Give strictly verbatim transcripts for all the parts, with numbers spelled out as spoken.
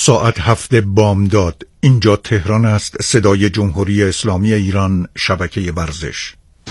ساعت هفت بامداد. اینجا تهران است. صدای جمهوری اسلامی ایران، شبکه ورزش.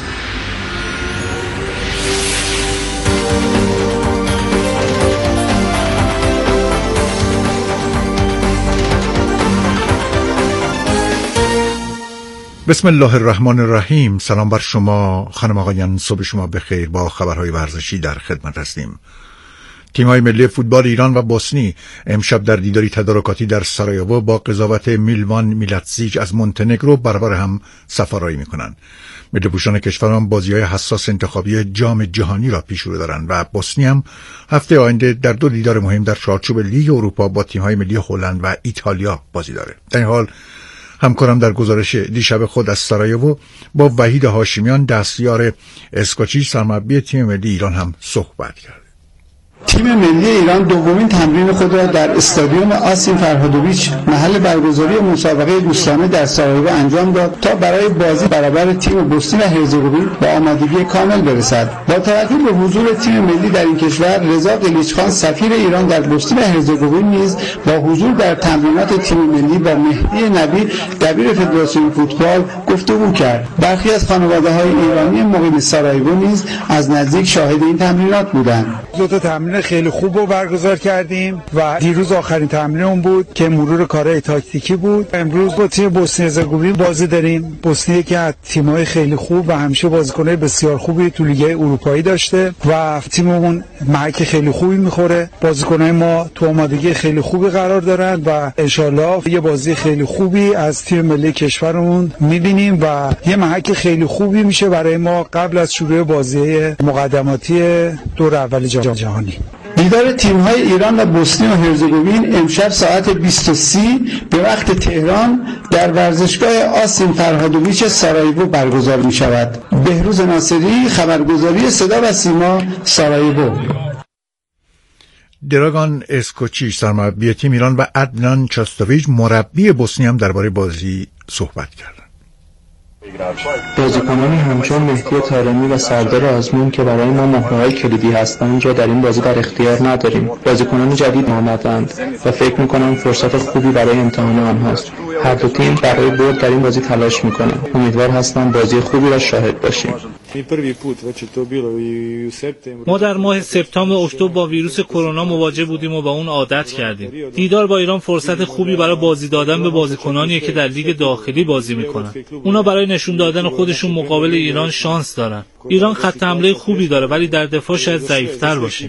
بسم الله الرحمن الرحیم. سلام بر شما خانم آقایان، صبح شما بخیر. با خبرهای ورزشی در خدمت هستیم. تیم‌های ملی فوتبال ایران و بوسنی امشب در دیداری تدارکاتی در سارایوو با قضاوت میلوان میلاتزیچ از مونتنگرو برابر هم سفارایی می‌کنند. ملی‌پوشان کشورمان بازی‌های حساس انتخابی جام جهانی را پیش رو دارند و بوسنی هم هفته آینده در دو دیدار مهم در چارچوب لیگ اروپا با تیم‌های ملی هلند و ایتالیا بازی دارد. در این حال همکارم در گزارش دیشب خود از سارایوو با وحید هاشمیان، دستیار اسکوچیچ سرمربی تیم ملی ایران هم صحبت کرد. تیم ملی ایران دومین تمرین خود را در استادیوم آسیم فرهادوویچ محل برگزاری مسابقه دوستانه در سارایوو انجام داد تا برای بازی برابر تیم بوسنی و هرزگوین با آمادگی کامل برسد. با توجه به حضور تیم ملی در این کشور، رضا قلیچخان سفیر ایران در بوسنی و هرزگوین نیز با حضور در تمرینات تیم ملی با مهدی نبی دبیر فدراسیون فوتبال گفتگو کرد. برخی از خانواده‌های ایرانی مقیم سارایوو نیز از نزدیک شاهد این تمرینات بودند. دو تا تمرین خیلی خوب رو برگزار کردیم و دیروز آخرین تمرینمون بود که مرور کارهای تاکتیکی بود. امروز با تیم بوسنی هرزگوین بازی داریم. بوسنی که از تیم‌های خیلی خوب و همیشه بازیکن‌های بسیار خوبی تو لیگ اروپایی داشته و تیممون محک خیلی خوبی می‌خوره. بازیکن‌های ما تو آمادگی خیلی خوبی قرار دارن و انشالله یه بازی خیلی خوبی از تیم ملی کشورمون می‌بینیم و یه محک خیلی خوبی میشه برای ما قبل از شروع بازی مقدماتی دور اول جام جهانی. دیدار تیم‌های ایران و بوسنی و هرزگوین امشب ساعت بیست و سی به وقت تهران در ورزشگاه آسیم فرهادوویچ سارایوو برگزار می‌شود. بهروز ناصری، خبرگزاری صدا و سیما، سارایوو. دراگان اسکوچیچ سرمربی تیم ایران و ادنان چاستوویچ مربی بوسنی هم درباره بازی صحبت کردند. بازیکنانی همچون مهدی طارمی و سردار آزمون که برای ما مهره‌های کلیدی هستند را در این بازی در اختیار نداریم. بازیکنان جدید آمدند و فکر می‌کنم فرصت خوبی برای امتحان آنهاست. هر دو تیم برای برد در این بازی تلاش می‌کنند. امیدوار هستم بازی خوبی را شاهد باشیم. ما در ماه سپتامبر اکتبر با ویروس کرونا مواجه بودیم و با اون عادت کردیم. دیدار با ایران فرصت خوبی برای بازی دادن به بازیکنانیه که در لیگ داخلی بازی میکنن. اونا برای نشون دادن خودشون مقابل ایران شانس دارن. ایران خط حمله خوبی داره ولی در دفاع شاید ضعیف‌تر باشه.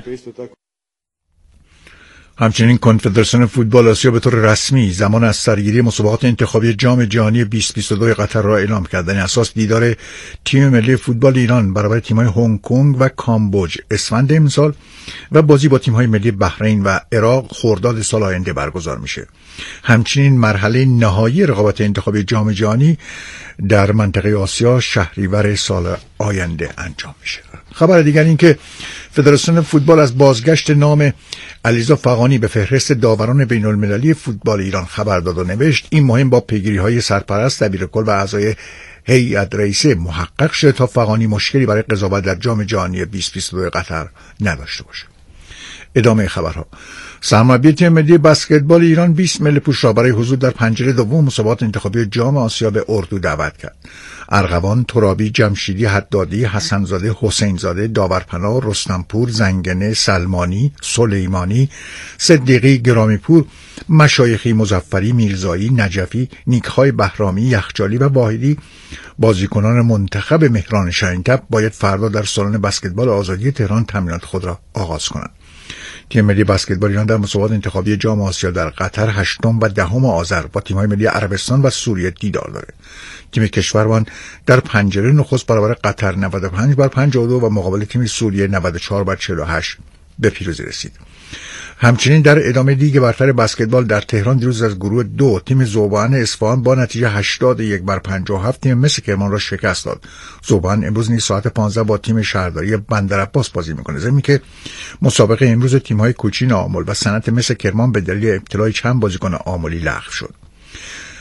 همچنین کنفدراسیون فوتبال آسیا به طور رسمی زمان از سرگیری مسابقات انتخابی جام جهانی بیست بیست و دو قطر را اعلام کرد. در اساس دیدار تیم ملی فوتبال ایران برابر تیم‌های هنگ کنگ و کامبوج اسفند امسال و بازی با تیم‌های ملی بحرین و عراق خرداد سال آینده برگزار میشه. همچنین مرحله نهایی رقابت انتخابی جام جهانی در منطقه آسیا شهریور سال آینده انجام میشه. خبر دیگر این که فدراسیون فوتبال از بازگشت نام علیرضا فغانی به فهرست داوران بین المللی فوتبال ایران خبر داد و نوشت این مهم با پیگیری‌های سرپرست دبیرکل و اعضای هیئت رئیسه محقق شده تا فغانی مشکلی برای قضاوت در جام جهانی بیست بیست و دو قطر نداشته باشه. ادامه خبرها. سرمربی تیم ملی بسکتبال ایران بیست ملی‌پوش را برای حضور در پنجره دوم مسابقات انتخابی جام آسیا به اردو دعوت کرد. ارغوان، ترابی، جمشیدی، حدادی، حسنزاده، حسینزاده، داورپناه، رستمپور، زنگنه، سلمانی، سلیمانی، صدیقی، گرامیپور، مشایخی، مظفری، میرزایی، نجفی، نیک‌های بهرامی، یخچالی و واحدی بازیکنان منتخب مهران شاهین‌تب باید فردا در سالن بسکتبال آزادی تهران تمرینات خود را آغاز کنند. تیم ملی بسکتبال ایران در مسابقات انتخابی جام آسیا در قطر هشتم و دهم آذر با تیم‌های ملی عربستان و سوریه دیدار دارد. تیم کشورمان در پنجره نخست برابر قطر نود و پنج بر پنجاه و دو و مقابل تیم سوریه نود و چهار بر چهل و هشت به پیروزی رسید. همچنین در ادامه لیگ برتر بسکتبال در تهران دیروز از گروه دو تیم ذوبان اصفهان با نتیجه هشتاد و یک بر پنجاه و هفت تیم مس کرمان را شکست داد. ذوبان امروز نیز ساعت پانزده با تیم شهرداری بندرعباس بازی می‌کند. زمین که مسابقه امروز تیم‌های کوچین آمل و صنعت مس کرمان به دلیل ابتلای چند بازیکن آملی لغو شد.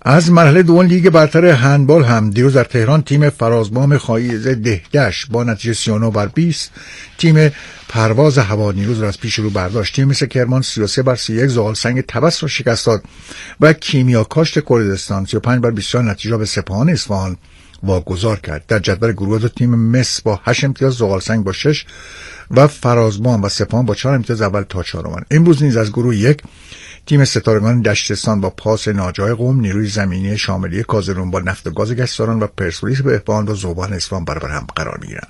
از مرحله دوم لیگ برتر هندبال هم دیروز در تهران تیم فرازبام خایز دهدش با نتیجه سی و نه بر بیست تیم پرواز هوا نیروز را از پیش رو برداشت. تیم مثل کرمان سی و سه بر سی و یک زغال سنگ طبس را شکست داد و کیمیا کاشت کردستان سی و پنج بر بیست و چهار نتیجه به سپاهان اصفهان واگذار کرد. در جدول گروه دو تیم مس با هشت امتیاز، زغال سنگ با شش و فرازبام و سپاهان با چهار امتیاز اول تا چهارم. امروز نیز از گروه یک تیم ستارگان دشتستان با پاس ناجای قم، نیروی زمینی شاملی کازرون با نفت و گاز گشتاران و پرسپولیس بهبهان و ذوبان اصفهان برابر هم قرار میگیرند.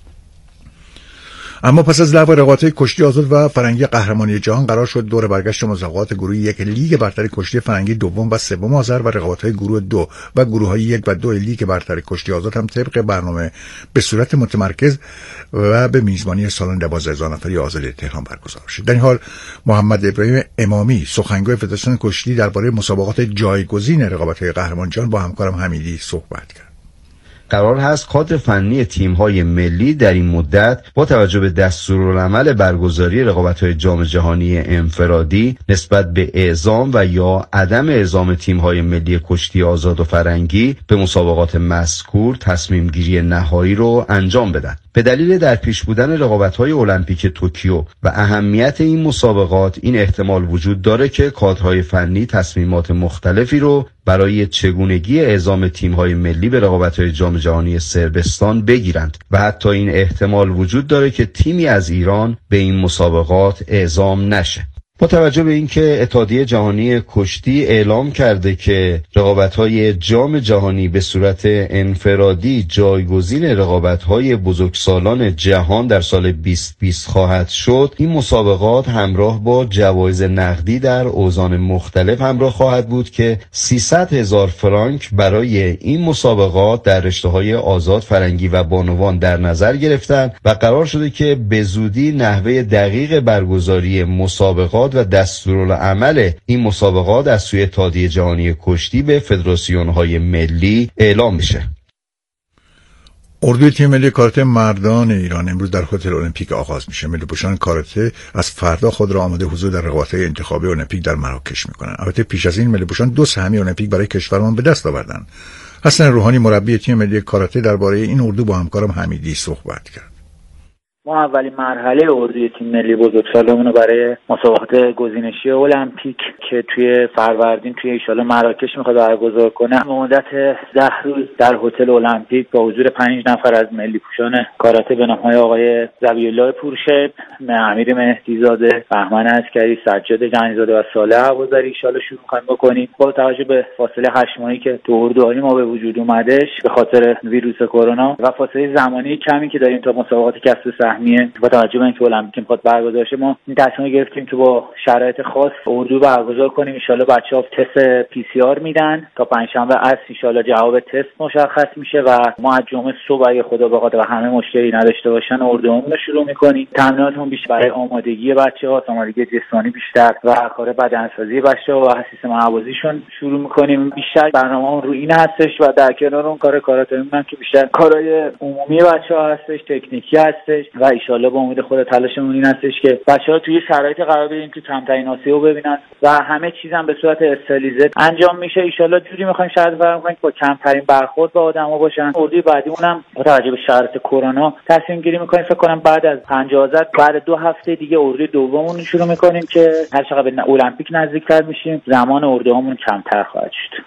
اما پس از لغو رقابت‌های کشتی آزاد و فرنگی قهرمانی جهان قرار شد دور برگشت مسابقات گروه یک لیگ برتر کشتی فرنگی دوم و سوم آذر و رقابت‌های گروه دو و گروه‌های یک و دو لیگ برتر کشتی آزاد هم طبق برنامه به صورت متمرکز و به میزبانی سالن دوازده هزار نفری آزادی تهران برگزار شد. در این حال محمد ابراهیم امامی سخنگوی فدراسیون کشتی درباره مسابقات جایگزین رقابت‌های قهرمان جهان با همکارم حمیدی صحبت کرد. قرار هست کادر فنی تیم‌های ملی در این مدت با توجه به دستورالعمل برگزاری رقابت‌های جام جهانی انفرادی نسبت به اعزام و یا عدم اعزام تیم‌های ملی کشتی آزاد و فرنگی به مسابقات مذکور تصمیم گیری نهایی رو انجام بدن. به دلیل در پیش بودن رقابت‌های المپیک توکیو و اهمیت این مسابقات این احتمال وجود داره که کادرهای فنی تصمیمات مختلفی رو برای چگونگی اعزام تیم‌های ملی به رقابت‌های جام جهانی صربستان بگیرند و حتی این احتمال وجود داره که تیمی از ایران به این مسابقات اعزام نشه. با توجه به اینکه اتحادیه جهانی کشتی اعلام کرده که رقابت‌های جام جهانی به صورت انفرادی جایگزین رقابت‌های بزرگسالان جهان در سال بیست بیست خواهد شد، این مسابقات همراه با جوایز نقدی در اوزان مختلف همراه خواهد بود که سیصد هزار فرانک برای این مسابقات در رشته‌های آزاد، فرنگی و بانوان در نظر گرفتن و قرار شده که به زودی نحوه دقیق برگزاری مسابقات و دستورالعمل این مسابقات از سوی اتحادیه جهانی کشتی به فدراسیون‌های ملی اعلام میشه. اردوی تیم ملی کاراته مردان ایران امروز در هتل المپیک آغاز میشه. ملی‌پوشان کاراته از فردا خود را آماده حضور در رقابت‌های انتخابی المپیک در مراکش میکنند. البته پیش از این ملی‌پوشان دو سهمی المپیک برای کشورمان به دست آوردند. حسن روحانی مربی تیم ملی کاراته درباره این اردو با همکارم حمیدی صحبت کرد. ما اولین مرحله اردوی تیم ملی بزرگسالانمون رو برای مسابقات گزینشی المپیک که توی فروردین توی ایشالا مراکش میخواد برگزار کنه به مدت ده روز در هتل المپیک با حضور پنج نفر از ملی پوشان کاراته به نام‌های آقای ذبیح‌الله پورشب، امیر مهدیزاده، بهمن عسکری، سجاد جنیزاده و صالح عبوزری ایشالا شروع می‌خوایم بکنیم. با توجه به فاصله هشت ماهی که تو اردوهای ما به وجود اومدش به خاطر ویروس کرونا و فاصله زمانی کمی که داریم تا مسابقات کسب با توجه به اینکه المپیک میخواد برگزار شه ما این تصمیم گرفتیم که با شرایط خاص اردو برگزار کنیم. ان شاءالله بچه‌ها تست پی سی آر میدن تا پنجشنبه عصر ان شاءالله جواب تست مشخص میشه و ما از جمعه صبح اگه خدا بخواد و همه مشکلی نداشته باشن اردومون رو شروع میکنیم. تمریناتمون بیشتر برای آمادگی بچه‌ها، آمادگی جسمانی بیشتر و کار بدنسازی بچه‌ها و سیستم هوازیشون شروع میکنیم. بیشتر برنامه‌مون رو این هستش و در کنار اون کار کاراتمون که بیشتر کارهای عمومی بچه‌ها هستش، تکنیکی هستش و ان شاءالله با امید خود تلاشمون این هستش که بچه‌ها توی شرایط قرار بدیم که کمترین آسیب رو ببینن و همه چیز هم به صورت استریلیزه انجام میشه. ان شاءالله جوری می‌خوایم شرایط فراهم کنیم که با کمترین برخورد با آدم‌ها باشن. اردوی بعدیمون هم با توجه به شرایط کرونا تصمیم گیری می‌کنیم فکر کنم بعد از پنجاه بعد دو هفته دیگه اردوی دوممون شروع می‌کنیم که هر چقدر به المپیک نزدیک‌تر میشیم زمان اردوهامون کمتر خواهد شد.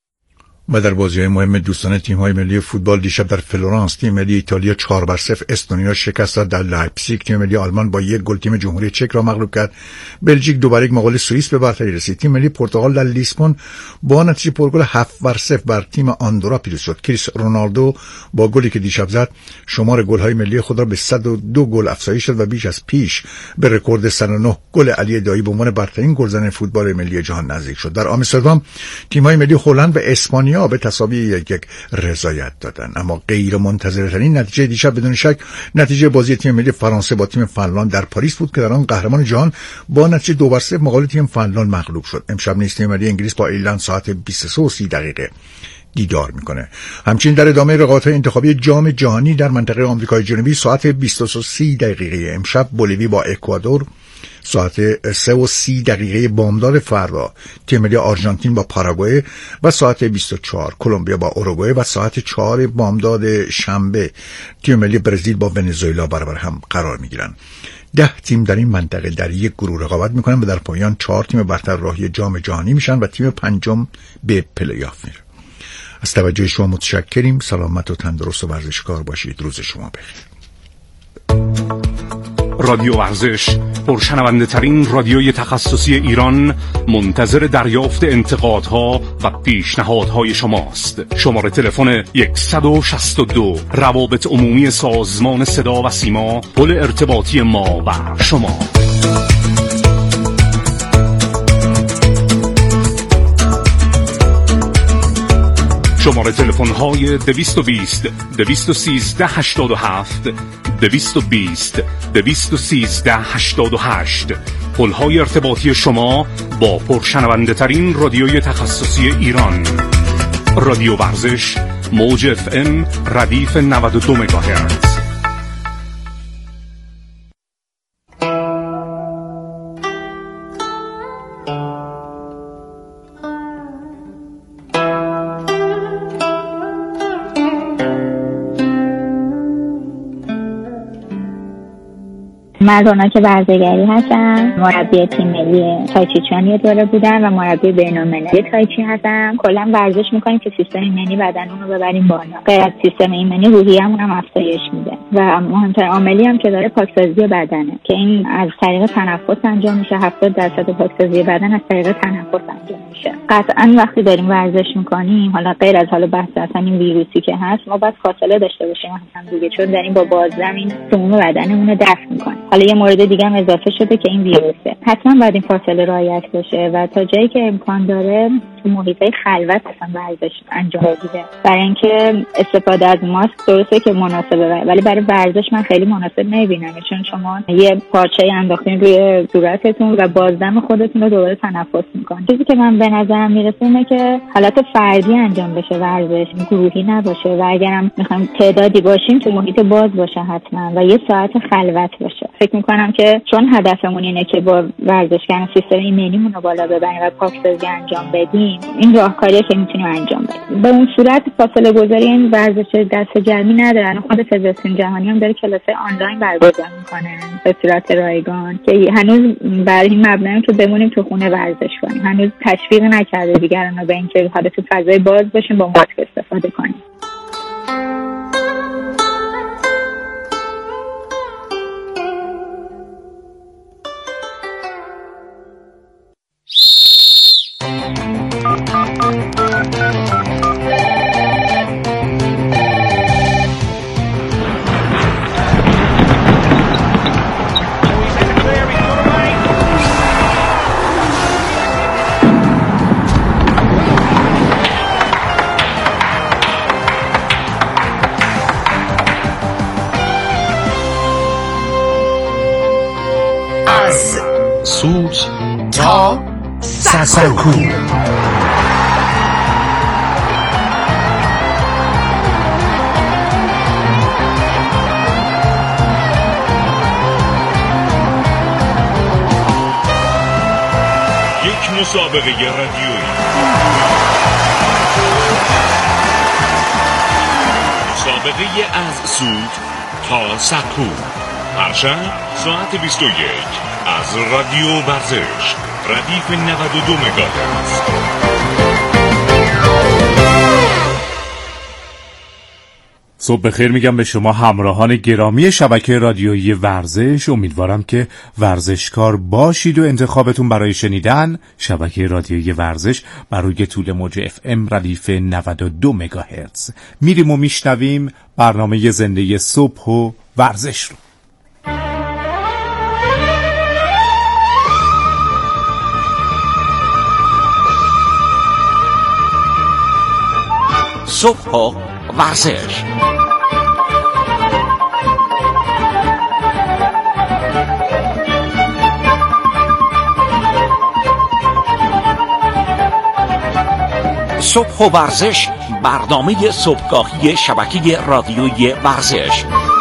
و در بازی‌های مهم دوستانه تیم‌های ملی فوتبال دیشب در فلورانس تیم ملی ایتالیا چهار بر صفر استونیا شکست داد. در لایپزیگ تیم ملی آلمان با یک گل تیم جمهوری چک را مغلوب کرد. بلژیک دو بر یک مقابل سوئیس به برتری رسید. تیم ملی پرتغال در لیسبون با نتیجه پرگل هفت بر صفر بر تیم آندورا پیروز شد. کریس رونالدو با گلی که دیشب زد شمار گل‌های ملی خود را به صد و دو گل افزایش داد و بیش از پیش به رکورد صد و نه گل علی دایی به عنوان برترین گلزن فوتبال ملی جهان نزدیک شد. در آمستردام تیم‌های ملی هلند و اسپانیا به تساوی یک یک رضایت دادن. اما غیر منتظره‌ترین نتیجه دیشب بدون شک نتیجه بازی تیم ملی فرانسه با تیم فنلاند در پاریس بود که در آن قهرمان جهان با نتیجه دو بر صفر مقابل تیم فنلاند مغلوب شد. امشب نیز تیم ملی انگلیس با ایرلند ساعت بیست و سه و سی دقیقه دیدار میکنه. همچنین در ادامه رقابت‌های انتخابی جام جهانی در منطقه آمریکای جنوبی ساعت بیست و سی دقیقه امشب بولیوی با اکوادور، ساعت سه و سی دقیقه بامداد فردا تیم ملی آرژانتین با پاراگوئه و ساعت بیست و چهار کلمبیا با اوروگوئه و ساعت چهار بامداد شنبه تیم ملی برزیل با ونزوئلا برابر هم قرار میگیرن. ده تیم در این منطقه در یک گروه رقابت میکنن و در پایان چهار تیم برتر راهی جام جهانی میشن و تیم پنجم به پلی آف میره. از توجه شما متشکریم. سلامت و تندرست و ورزشکار باشید. روز شما بخیر. رادیو ورزش، پرشنونده ترین رادیوی تخصصی ایران، منتظر دریافت انتقادها و پیشنهادهای شماست. شماره تلفن صد و شصت و دو روابط عمومی سازمان صدا و سیما، پل ارتباطی ما و شما. شماره تلفن های دویست و بیست دویست و سیزده هشتاد و هفت دویست و بیست دویست و سیزده هشتاد و هشت، پل های ارتباطی شما با پرشنونده ترین رادیوی تخصصی ایران. رادیو ورزش، موج اف ام ردیف نود و دو مگاهرتز. من روناک برزگری هستم، مربی تیم ملی تایچی چان یه دوره بودم و مربی بین‌المللی تایچی هستم. کلا ورزش میکنیم که سیستم ایمنی بدنمون رو ببریم بالا. غیر از سیستم ایمنی روحیه‌مون هم افزایش میده و مهمترین عاملی هم که داره پاکسازی بدنه که این از طریق تنفس انجام میشه. هفتاد درصد پاکسازی بدن از طریق تنفس انجام میشه. قطعاً وقتی داریم ورزش میکنیم، حالا غیر از حالا بحث اصلا این ویروسی که هست، ما باید فاصله داشته باشیم هم دیگه، چون داریم با بازدم این سموم بدنمون رو دفع میکنیم. حالا یه مورد دیگه هم اضافه شده که این ویروسه. حتما باید این فاصله رعایت بشه و تا جایی که امکان داره تو محیطای خلوت اصلا ورزش انجام بده. برای اینکه استفاده از ماسک درسته که مناسبه، ولی برای ورزش من خیلی مناسب نمیبینم، چون شما یه پارچه انداختین روی صورتتون و بازدم خودتون رو دوباره تنفس میکنید. چیزی که من به نظرم میرسه اینه که حالت فردی انجام بشه ورزش، گروهی نباشه و اگرم میخوایم تعدادی باشیم تو محیط باز باشه حتما و یه ساعت خلوت باشه. فکر میکنم که چون هدفمون اینه که با ورزش کردن سیستم ایمنیمون رو بالا ببریم و پاکسازی انجام بدیم، این راهکاریه که میتونیم انجام بدیم. به اون صورت فاصله گذاری این ورزش دست جمعی ندارن. خود فدراسیون جهانی هم داره کلاس‌های آنلاین برگزار میکنه به صورت رایگان که هنوز بر این مبناییم که بمونیم تو خونه ورزش کنیم. هنوز تشویق نکرده دیگران رو به اینکه حالا تو فضای باز باشیم با ماسک استفاده کنیم. سوت تا سکو. یک مسابقه رادیویی، مسابقه از سوت تا سکو، هر شب ساعت بیست و یک از رادیو ورزش، ردیف نود و دو مگاهرتز. صبح بخیر میگم به شما همراهان گرامی شبکه رادیویی ورزش. امیدوارم که ورزشکار باشید و انتخابتون برای شنیدن شبکه رادیویی ورزش بر روی طول موج اف ام ردیف نود و دو مگاهرتز. میریم و میشنویم برنامه زنده صبح و ورزش رو. صبح و ورزش. صبح و ورزش برنامه صبحگاهی شبکه رادیویی ورزش.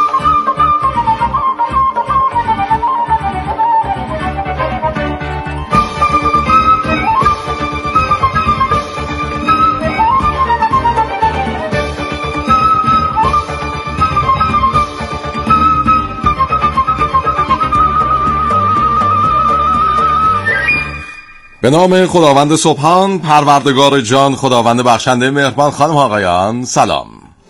به نام خداوند سبحان، پروردگار جان، خداوند بخشنده مهربان. خانم آقایان سلام.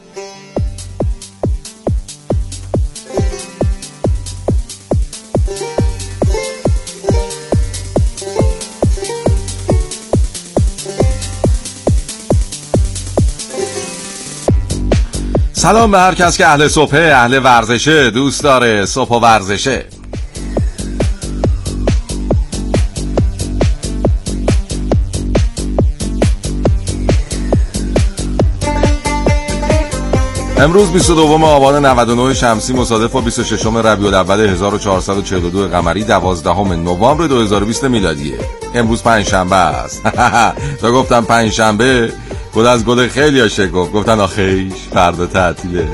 سلام به هر کس که اهل صبحه، اهل ورزشه، دوست داره صبح و ورزشه. امروز بیست و دوم آبان نود و نه شمسی مصادف با بیست و ششم ربیع الاول هزار و چهارصد و چهل و دو قمری، دوازدهم نوامبر دو هزار و بیست میلادیه. امروز پنجشنبه است. تا گفتم پنجشنبه، گل از گل خیلی ها شکفت، گفتن آخیش فردا تعطیله.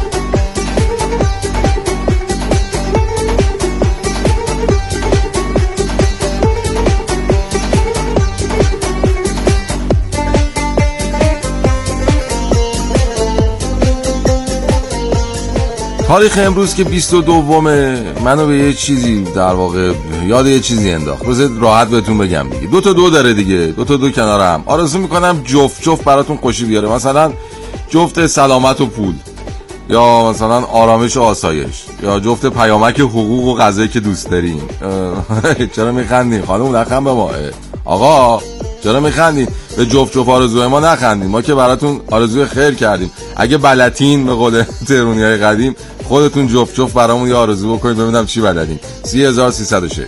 تاریخ امروز که بیست و دومه منو به یه چیزی در واقع یاد یه چیزی انداخت. بذارید راحت بهتون بگم دیگه. دو تا دو داره دیگه، دو تا دو کنار هم. آرزو میکنم جفت جفت براتون خوشی بیاره. مثلا جفت سلامت و پول، یا مثلا آرامش و آسایش، یا جفت پیامک حقوق و غذایی که دوست دارین. چرا میخندین خانم؟ نخند به ما. آقا چرا میخندین؟ به جفت جفت آرزوهای ما نخندین. ما که براتون آرزوی خیر کردیم. اگه بلدین به قول تهرونیای قدیم، خودتون جفت جفت برامون یه آرزو بکنید ببینم چی بلدین. سی هزار و سیصد و شش.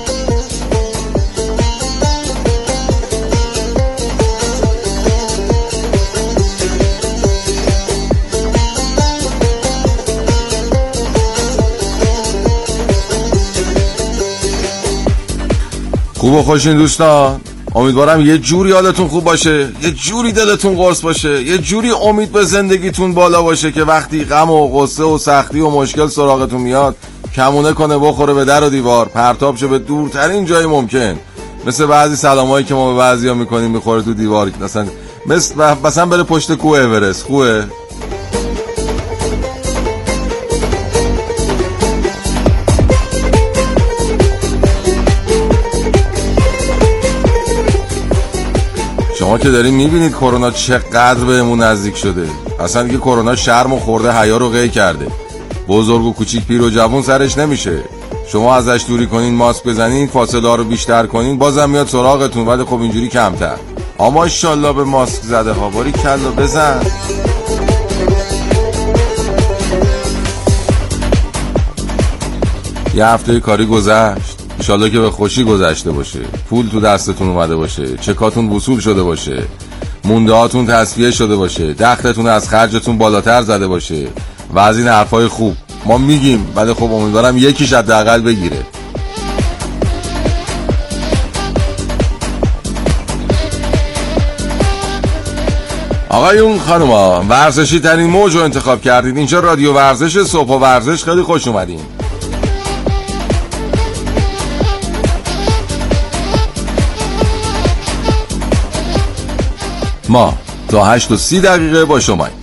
خوب و خوشین دوستان، امیدوارم یه جوری حالتون خوب باشه، یه جوری دلتون قرص باشه، یه جوری امید به زندگیتون بالا باشه که وقتی غم و غصه و سختی و مشکل سراغتون میاد، کمونه کنه بخوره به در و دیوار، پرتاب شه به دورترین جای ممکن. مثل بعضی سلامایی که ما به بعضیا میکنیم میخوره تو دیوار، مثلا مثلا مثلا بره پشت کوه اورست. خوبه؟ شما که دارین میبینید کرونا چقدر بهمون نزدیک شده. اصلا دیگه کرونا شرم و خورده حیا رو قی کرده. بزرگ و کوچیک، پیر و جوان سرش نمیشه. شما ازش دوری کنین، ماسک بزنین، فاصله ها رو بیشتر کنین، بازم میاد سراغتون، ولی خب اینجوری کمتر. اما ماشاءالله به ماسک زده ها، باری کلا بزن. یه هفته کاری گذشت، انشالله که به خوشی گذشته باشه. پول تو دستتون اومده باشه، چکاتون وصول شده باشه، مونده هاتون تصفیه شده باشه، دخلتون از خرجتون بالاتر زده باشه و از این حرفای خوب ما میگیم، ولی خب امیدوارم یکیش حداقل بگیره. آقایون خانوما، ورزشی ترین موج رو انتخاب کردید. اینجا رادیو ورزش، صبح و ورزش. خیلی خوش اومدین. ما تا هشت و سی دقیقه با شماییم.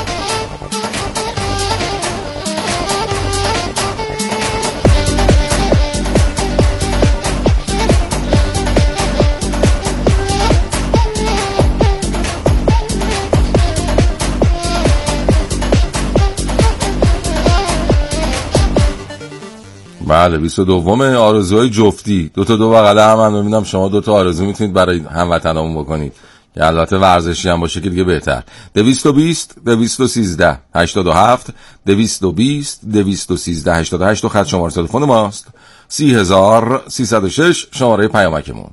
بله، بیست و دوم آرزوهای جفتی. دو تا دو بغل هم من ببینم شما دو تا آرزو میتونید برای هموطنامون بکنید که البته ورزشی هم باشه که دیگه بهتر. دویست و بیست دویست و سیزده هشتاد و هفت دویست و بیست دویست و سیزده هشتاد و هشت و خط شماره تلفن ماست. سی هزار سیصد و شش شماره پیامکمون.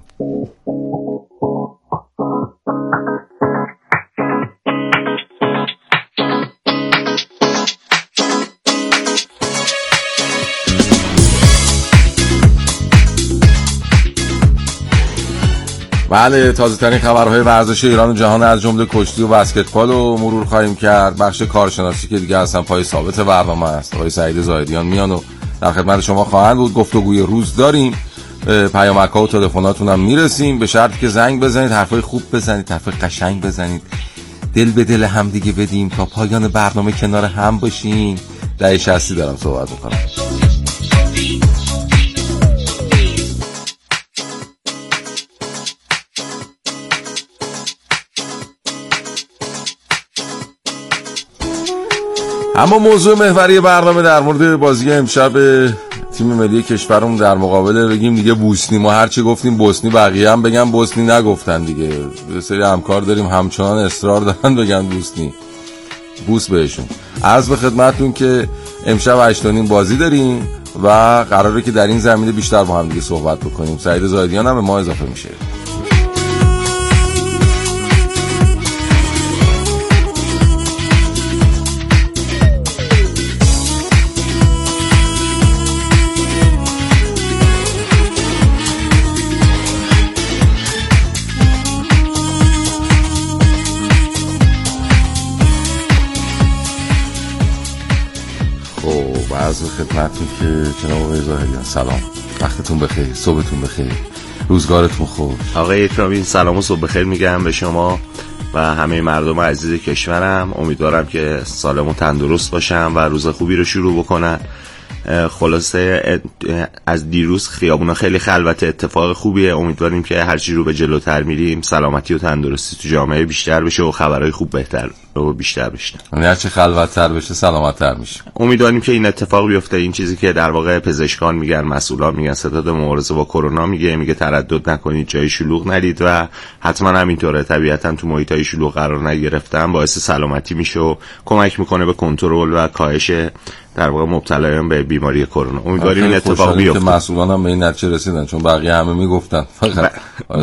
بله، تازه ترین خبرهای ورزشی ایران و جهان از جمله کشتی و بسکتبال رو مرور خواهیم کرد. بخش کارشناسی که دیگه اصلا پای ثابت برنامه است، آقای سعید زاهدیان میان و در خدمت شما خواهند بود. گفتگوی روز داریم، پیامک‌ها و تلفناتون هم میرسیم، به شرطی که زنگ بزنید، حرفای خوب بزنید، حرفای قشنگ بزنید، دل به دل هم دیگه بدیم تا پایان برنامه کنار هم باشیم. دهه شصت دارم صحبت میکنم. اما موضوع محوری برنامه در مورد بازی امشب تیم ملی کشورمون در مقابل بگیم دیگه بوسنی. ما هرچی گفتیم بوسنی، بقیه هم بگن بوسنی، نگفتن دیگه. یه سری همکار داریم همچنان اصرار دارن بگن بوسنی. بوس بهشون. عرض به خدمتتون که امشب هشت و نیم بازی داریم و قراره که در این زمینه بیشتر با هم دیگه صحبت بکنیم. سعید زاهدیان هم به ما اضافه میشه. از خدمتتون که جناب آقای زاهدیان سلام، وقتتون بخیر، صبحتون بخیر، روزگارتون خوش. آقای اکرامی سلام و صبح بخیر میگم به شما و همه مردم عزیز کشورم. امیدوارم که سالم و تندرست باشم و روز خوبی رو شروع بکنن. خلاصه از دیروز خیابونا خیلی خلوت، اتفاق خوبیه. امیدواریم که هرچی رو به جلوتر میریم سلامتی و تندرستی تو جامعه بیشتر بشه و خبرهای خوب بهتر و بیشتر بشه. یعنی هرچی خلوت‌تر بشه سلامت‌تر میشه. امیدواریم که این اتفاق بیفته. این چیزی که در واقع پزشکان میگن، مسئولان میگن، ستاد مبارزه با کرونا میگه میگه تردد نکنید، جای شلوغ نرید و حتما همینطوره. طبیعتاً تو محیطای شلوغ قرار نگرفتن باعث سلامتی میشه و کمک میکنه به کنترل و کاهش در واقع مبتلایان به بیماری کرونا. امیدواریم این اتفاق بیفته. که مسئولان هم به این نتیجه رسیدن، چون بقیه همه میگفتن فقط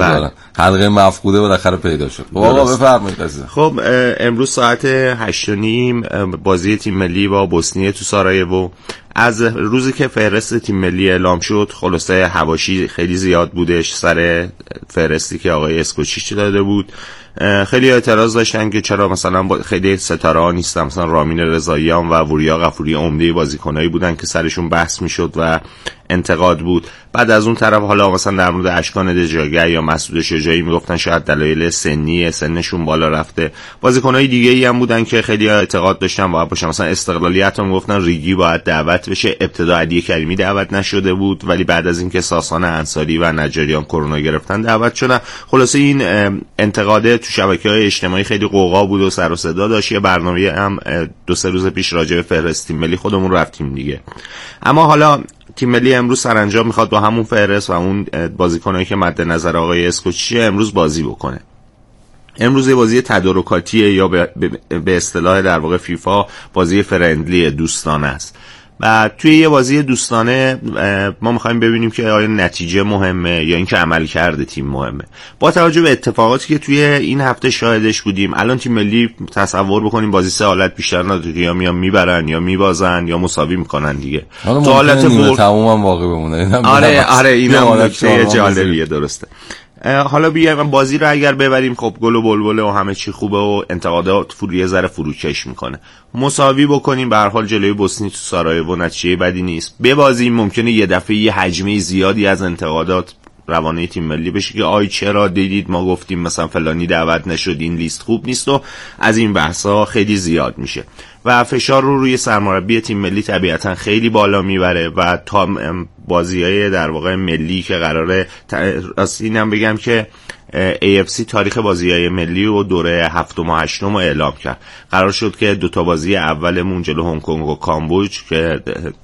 حلقه مفقوده بالاخره پیدا شد. آقا بفرمایید. خب امروز ساعت هشت و نیم بازی تیم ملی با بوسنیه تو سارایوو. از روزی که فهرست تیم ملی اعلام شد خلاصه حواشی خیلی زیاد بودش سر فهرستی که آقای اسکوچیچ داده بود. خیلی اعتراض داشتن که چرا مثلا خیلی ستاره ها نیستن، مثلا رامین رضاییان و وریا غفوری عمده بازیکنایی بودن که سرشون بحث میشد و انتقاد بود. بعد از اون طرف حالا مثلا در مورد اشکان دژاگه یا مسعود شجاعی میگفتن شاید دلایل سنی سنشون بالا رفته. بازیکنای دیگه ای هم بودن که خیلی اعتقاد داشتن باید باشن، مثلا استقلالیت هم گفتن ریگی باید دعوت بشه. ابتدا علی کریمی دعوت نشده بود ولی بعد از اینکه ساسان انصاری و نجاریان کرونا گرفتن دعوت شدن. خلاصه این انتقاد تو شبکه‌های اجتماعی خیلی قوقا بود و سر و صدا داشت. یه برنامه هم دو سه روز پیش راجع به فهرست تیم ملی خودمون رفتیم دیگه. اما حالا تیم ملی امروز سرانجام میخواد با همون فهرست و اون بازیکنایی که مد نظر آقای اسکوچیچ امروز بازی بکنه. امروز بازی تدارکاتیه یا به اصطلاح در واقع فیفا بازی فرندلی دوستانه است و توی یه بازی دوستانه ما میخوایم ببینیم که آیا نتیجه مهمه یا اینکه عمل کرده تیم مهمه. با توجه به اتفاقاتی که توی این هفته شاهدش بودیم، الان تیم ملی تصور بکنیم بازی سه حالت بیشتر نداره، یا میان میبرن یا میبازن یا مساوی میکنن دیگه. تو حالت برد تمام واقع بمونه. آره آره اینم نکته جالبیه. درسته. حالا بیایم بازی رو اگر ببریم خب گل و بلبله و همه چی خوبه و انتقادات فوریه ذره فروکش میکنه. مساوی بکنیم به هر حال جلوی بوسنی تو سارایوو نتیجه بدی نیست. ببازیم ممکنه یه دفعه یه حجمه زیادی از انتقادات روانه تیم ملی بشه که آی چرا دیدید ما گفتیم مثلا فلانی دعوت نشد، این لیست خوب نیست و از این بحثا خیلی زیاد میشه و فشار رو روی سرمربی تیم ملی طبیعتا خیلی بالا میبره و تا بازیای در واقع ملی که قراره از اینم بگم که ای اف سی تاریخ بازیای ملی و دوره هفتم و هشتم رو اعلام کرد. قرار شد که دوتا بازی اولمون جلو هنگ کنگ و کامبوج که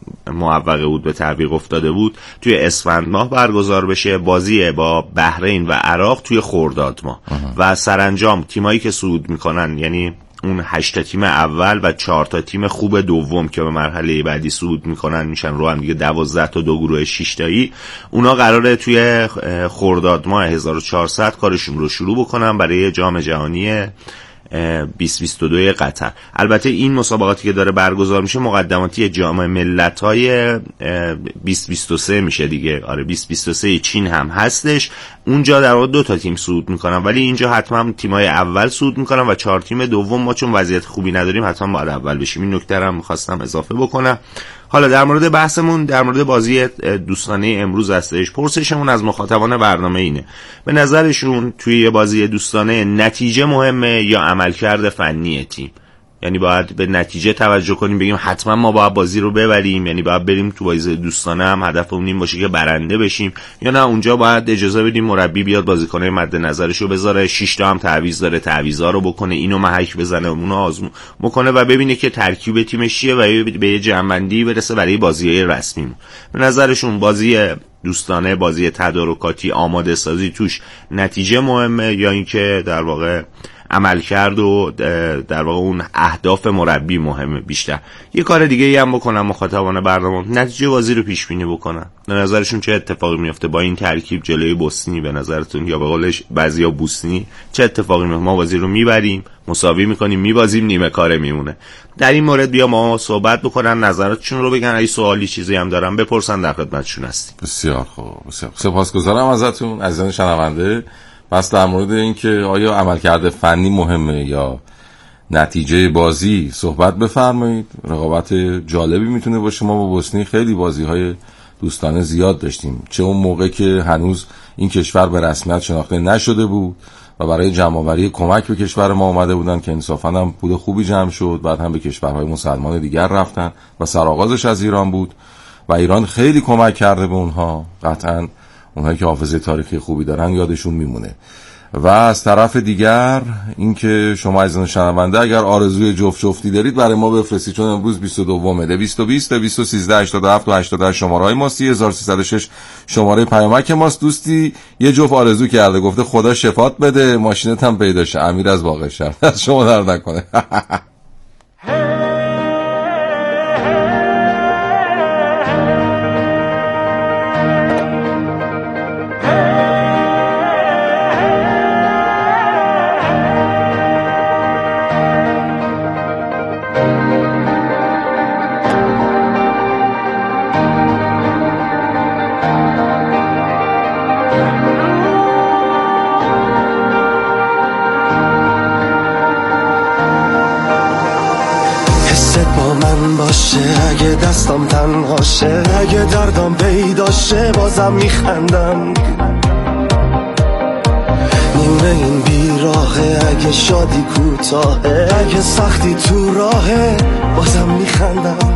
موفق بود به تعویق افتاده بود توی اسفند ماه برگزار بشه، بازی با بحرین و عراق توی خرداد ماه و سرانجام تیمایی که صعود میکنن یعنی اون هشت تیم اول و چهار تا تیم خوب دوم که به مرحله بعدی صعود میکنن میشن رو هم دیگه دوازده تا دو گروه شش تایی، اونا قراره توی خرداد ماه هزار و چهارصد کارشون رو شروع بکنن برای جام جهانی بیست بیست و دو قطر. البته این مسابقاتی که داره برگزار میشه مقدماتی جام ملت‌های بیست بیست و سه میشه دیگه. آره بیست بیست و سه چین هم هستش. اونجا در واقع دو تا تیم صعود میکنن، ولی اینجا حتما تیمای اول صعود میکنن و چهار تیم دوم. ما چون وضعیت خوبی نداریم حتما باید اول بشیم. این نکته رو هم می‌خواستم اضافه بکنم. حالا در مورد بحثمون در مورد بازی دوستانه امروز هستش. پرسشمون از مخاطبان برنامه اینه: به نظرشون توی یه بازی دوستانه نتیجه مهمه یا عملکرد فنی تیم؟ یعنی باید به نتیجه توجه کنیم، بگیم حتما ما باید بازی رو ببریم، یعنی باید بریم تو بازی دوستانه هم هدفمون این باشه که برنده بشیم، یا نه اونجا باید اجازه بدیم مربی بیاد بازیکنای مد نظرشو بذاره، شش تا هم تعویض داره تعویضا رو بکنه، اینو محک بزنه اونو آزمون بکنه و ببینه که ترکیب تیمش چیه و به یه جمع‌بندی برسه برای بازی‌های رسمی. به نظرشون بازی دوستانه، بازی تدارکاتی، آماده سازی توش نتیجه مهمه یا اینکه در واقع عمل کرد و در واقع اون اهداف مربی مهمه بیشتر؟ یه کار دیگه ای هم بکنم مخاطبان برنامه، نتیجه بازی رو پیش بینی بکنن. به نظرشون چه اتفاقی میفته با این ترکیب جلوی بوسنی؟ به نظرتون یا به قولش بعضیا بوسنی چه اتفاقی میفته؟ ما بازی رو میبریم، مساوی میکنیم، میبازیم، نیمه کاره میمونه. در این مورد بیا ما صحبت بکنن، نظراتشون رو بگن، اگه سوالی چیزی هم دارن بپرسن، در خدمتشون هستیم. بسیار خوب، بسیار سپاسگزارم ازتون عزیزان شنونده. پس در مورد این که آیا عملکرد فنی مهمه یا نتیجه بازی صحبت بفرمایید. رقابت جالبی میتونه باشه. ما با بوسنی خیلی بازی‌های دوستانه زیاد داشتیم، چه اون موقع که هنوز این کشور به رسمیت شناخته نشده بود و برای جمع‌آوری کمک به کشور ما اومده بودن که انصافاً هم پول خوبی جمع شد، بعد هم به کشورهای مسلمان دیگر رفتن و سرآغازش از ایران بود و ایران خیلی کمک کرده به اونها. قطعاً اونهایی که حافظه تاریخی خوبی دارن یادشون میمونه. و از طرف دیگر اینکه شما عزیزان شنونده اگر آرزوی جفت جفتی دارید برای ما بفرستید، چون امروز بیست و دومه. دویست و بیست دویست و سیزده هشتاد و هفت و هشتاد و هشت شماره‌های ماست. هزار و سیصد و شش شماره پیامک ماست. دوستی یه جفت آرزو کرده، گفته خدا شفات بده ماشینت هم پیدا شه. امیر از باقشهر. از شما درد نکنه. اگه دستم تنهاشه، اگه دردم پیداشه، بازم میخندم. نیمه این بیراهه، اگه شادی کوتاهه، اگه سختی تو راهه، بازم میخندم.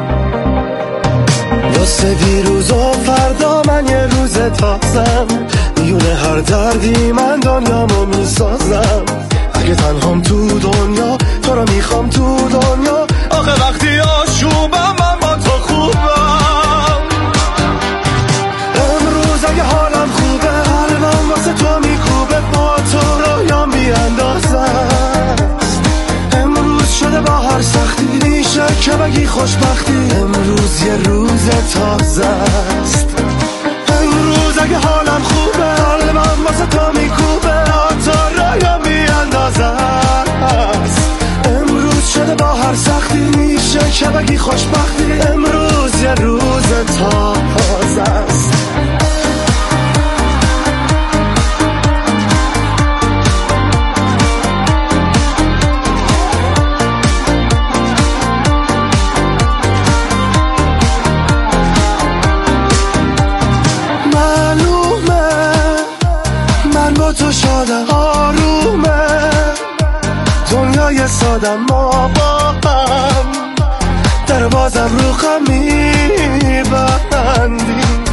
واسه دیروز و فردا من یه روز تازم، میونه هر دردی من دنیامو میسازم. اگه تنهام تو دنیا، تو رو میخوام تو دنیا. آخه وقتی آشوبم من با تو خوبم. امروز اگه حالم خوبه، قلبم واسه تو میکوبه، با تو رویام بیاندازه است. امروز شده با هر سختی میشه که بگی خوشبختی. امروز یه روز تازه است. امروز اگه حالم خوبه، قلبم واسه تو میکوبه، با تو رویام بیاندازه است. امروز شده با هر سختی میشه که بگی خوشبختی. امروز یه روز تازه است. معلومه من با تو شادم، آرومه دنیای سادم، ما با هم در بازم رو خم میبندیم.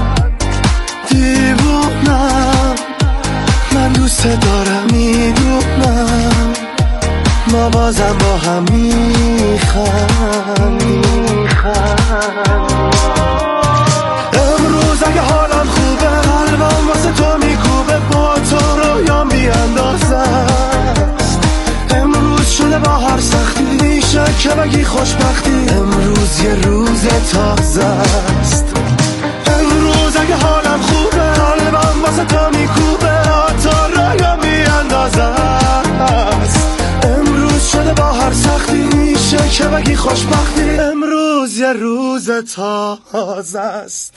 دیوونم من دوست دارم، میدونم ما بازم با هم میخندیم. امروز اگه حالم خوبه، قلبم واسه تو میکوبه، با تو رویام بیاندازه. شده با هر سختی میشه که بگی خوشبختی. امروز یه روز تازه است. امروز اگه حالم خوبه، قلبم واسه تو میکوبه، تو رایم بیاندازه است. امروز شده با هر سختی میشه که بگی خوشبختی امروز یه روز تازه است.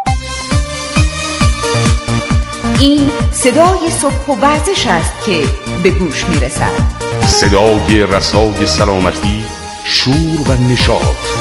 این صدای صبح و ورزش است که به گوش میرسد. صدای رسای سلامتی، شور و نشاط.